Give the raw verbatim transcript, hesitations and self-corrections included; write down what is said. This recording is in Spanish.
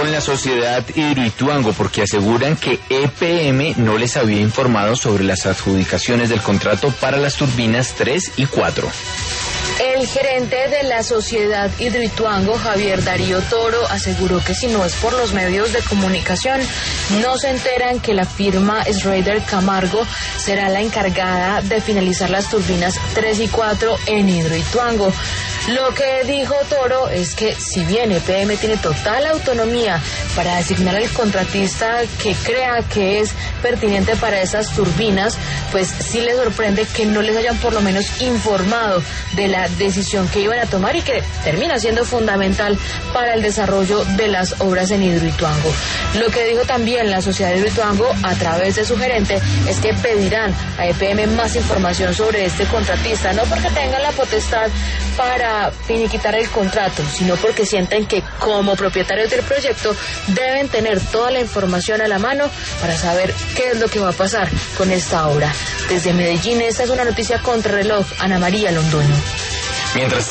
con la sociedad Hidroituango porque aseguran que E P M no les había informado sobre las adjudicaciones del contrato para las turbinas tres y cuatro. El gerente de la sociedad Hidroituango, Javier Darío Toro, aseguró que si no es por los medios de comunicación, no se enteran que la firma Schrader Camargo será la encargada de finalizar las turbinas tres y cuatro en Hidroituango. Lo que dijo Toro es que si bien E P M tiene total autonomía para designar al contratista que crea que es pertinente para esas turbinas, pues sí le sorprende que no les hayan por lo menos informado de la decisión que iban a tomar y que termina siendo fundamental para el desarrollo de las obras en Hidroituango. Lo que dijo también la sociedad de Hidroituango a través de su gerente es que pedirán a E P M más información sobre este contratista, no porque tengan la potestad para finiquitar el contrato, sino porque sienten que como propietarios del proyecto deben tener toda la información a la mano para saber qué es lo que va a pasar con esta obra. Desde Medellín, esta es una noticia contrarreloj. Ana María Londoño. Mientras